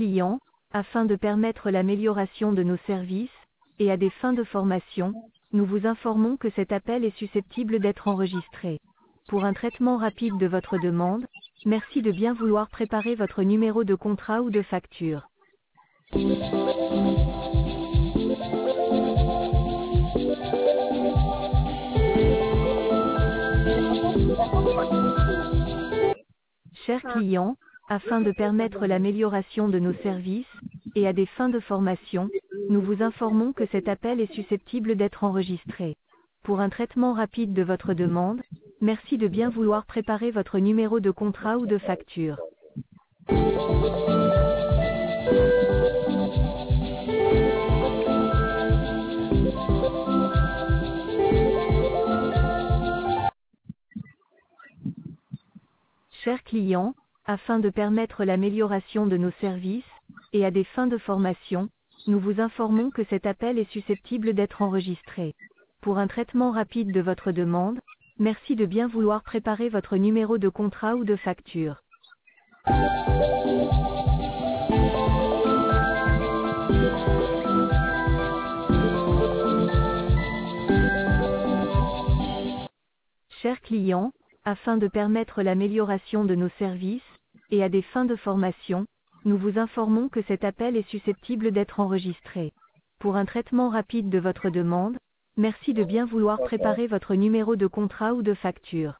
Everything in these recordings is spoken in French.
client, afin de permettre l'amélioration de nos services, et à des fins de formation, nous vous informons que cet appel est susceptible d'être enregistré. Pour un traitement rapide de votre demande, merci de bien vouloir préparer votre numéro de contrat ou de facture. Chers clients, afin de permettre l'amélioration de nos services, et à des fins de formation, nous vous informons que cet appel est susceptible d'être enregistré. Pour un traitement rapide de votre demande, merci de bien vouloir préparer votre numéro de contrat ou de facture. Chers clients, afin de permettre l'amélioration de nos services, et à des fins de formation, nous vous informons que cet appel est susceptible d'être enregistré. Pour un traitement rapide de votre demande, merci de bien vouloir préparer votre numéro de contrat ou de facture. Chers clients, afin de permettre l'amélioration de nos services, et à des fins de formation, nous vous informons que cet appel est susceptible d'être enregistré. Pour un traitement rapide de votre demande, merci de bien vouloir préparer votre numéro de contrat ou de facture.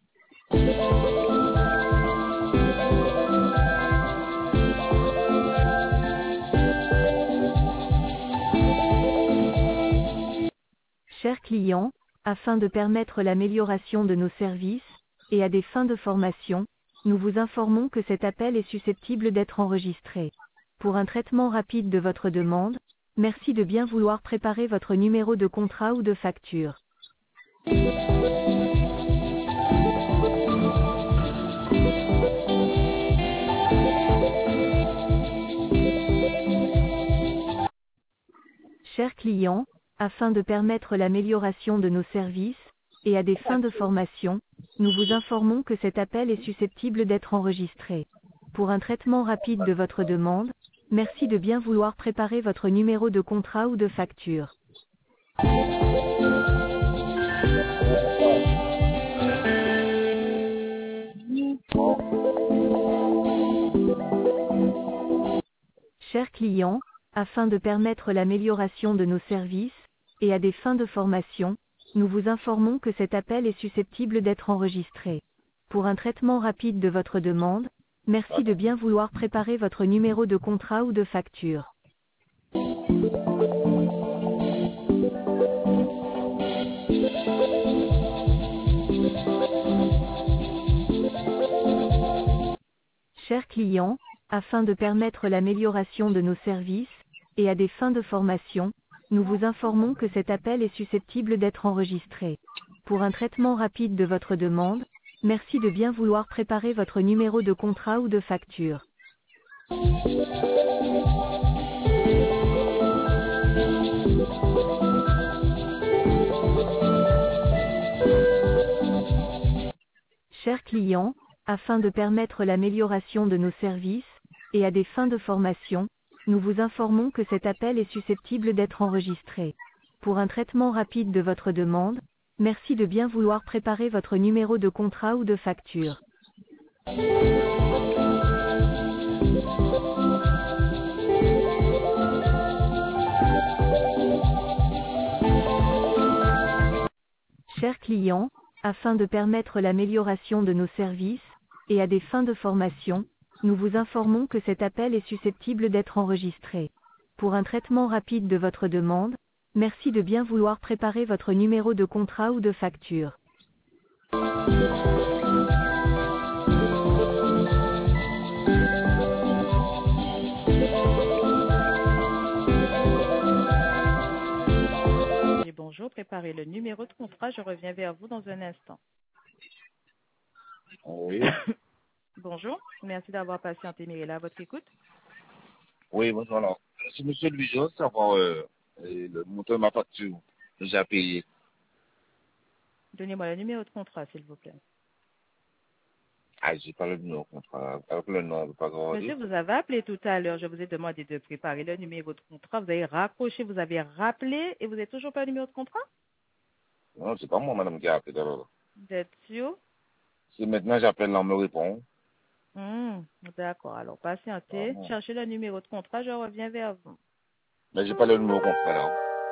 Chers clients, afin de permettre l'amélioration de nos services, et à des fins de formation, nous vous informons que cet appel est susceptible d'être enregistré. Pour un traitement rapide de votre demande, merci de bien vouloir préparer votre numéro de contrat ou de facture. Chers clients, afin de permettre l'amélioration de nos services, et à des fins de formation, nous vous informons que cet appel est susceptible d'être enregistré. Pour un traitement rapide de votre demande, merci de bien vouloir préparer votre numéro de contrat ou de facture. Chers clients, afin de permettre l'amélioration de nos services, et à des fins de formation, nous vous informons que cet appel est susceptible d'être enregistré. Pour un traitement rapide de votre demande, merci de bien vouloir préparer votre numéro de contrat ou de facture. Chers clients, afin de permettre l'amélioration de nos services, et à des fins de formation, nous vous informons que cet appel est susceptible d'être enregistré. Pour un traitement rapide de votre demande, merci de bien vouloir préparer votre numéro de contrat ou de facture. Chers clients, afin de permettre l'amélioration de nos services, et à des fins de formation, nous vous informons que cet appel est susceptible d'être enregistré. Pour un traitement rapide de votre demande, merci de bien vouloir préparer votre numéro de contrat ou de facture. Chers clients, afin de permettre l'amélioration de nos services, et à des fins de formation, nous vous informons que cet appel est susceptible d'être enregistré. Pour un traitement rapide de votre demande, merci de bien vouloir préparer votre numéro de contrat ou de facture. Bonjour, préparez le numéro de contrat, je reviens vers vous dans un instant. Oui. Bonjour, merci d'avoir patienté, Mirella, à votre écoute. Oui, bonjour. Alors, c'est M. Louis, je veux savoir le montant de ma facture que j'ai payé. Donnez-moi le numéro de contrat, s'il vous plaît. Ah, j'ai pas le numéro de contrat. Avec le nom, on ne peut pas Monsieur, regarder. vous avez appelé tout à l'heure. Je vous ai demandé de préparer le numéro de contrat. Vous avez raccroché, vous avez rappelé et vous n'avez toujours pas le numéro de contrat? Non, c'est pas moi, madame, qui a appelé d'abord. Vous êtes sûr? Si maintenant j'appelle, là, on me répond. Hmm, d'accord. Alors, Ah, patientez. non. Cherchez le numéro de contrat. Je reviens vers vous. Mais j'ai pas le numéro de contrat, là.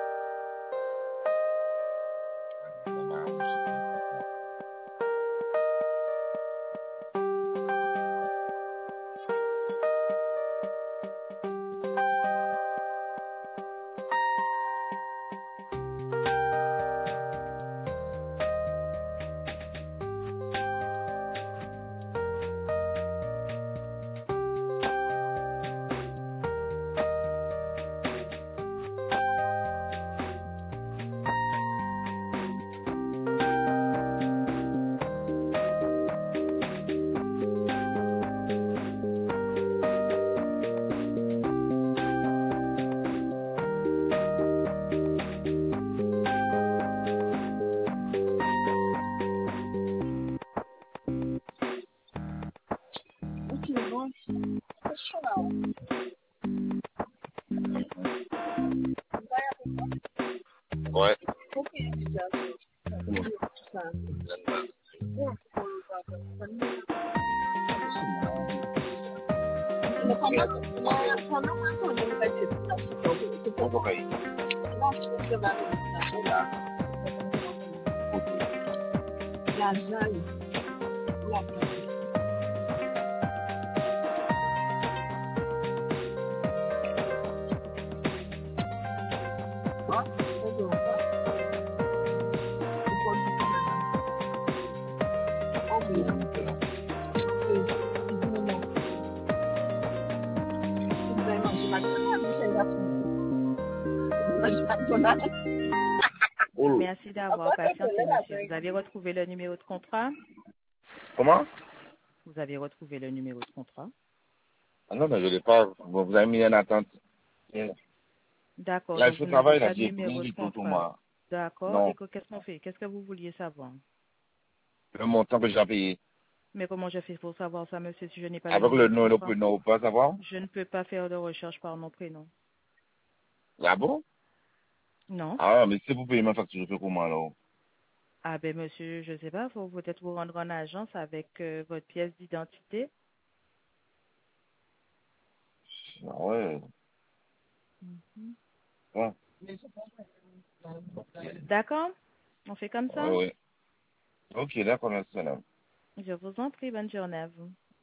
Ouais. Merci d'avoir patienté, monsieur. Vous avez retrouvé le numéro de contrat? Comment? Vous avez retrouvé le numéro de contrat? Ah non, mais je l'ai pas. Vous avez mis en attente. D'accord. Là, je Donc, fais vous n'avez travail, là, pas de j'ai rien numéro de du tout pour contrat. moi. D'accord. Non. Et qu'est-ce qu'on fait? Qu'est-ce que vous vouliez savoir? Le montant que j'ai payé. Mais comment je fais pour savoir ça, monsieur, si je n'ai pas le Avec numéro le de nom et le contrat? prénom, vous pouvez savoir? Je ne peux pas faire de recherche par mon prénom. Ah bon? Non. Ah, mais si vous payez ma facture, je fais comment alors? Ah ben, monsieur, je ne sais pas. Il faut peut-être vous rendre en agence avec votre pièce d'identité. Ah ouais. Ah, D'accord? On fait comme ça? ouais, ouais. Ok, d'accord, merci, madame. Je vous en prie. Bonne journée à vous.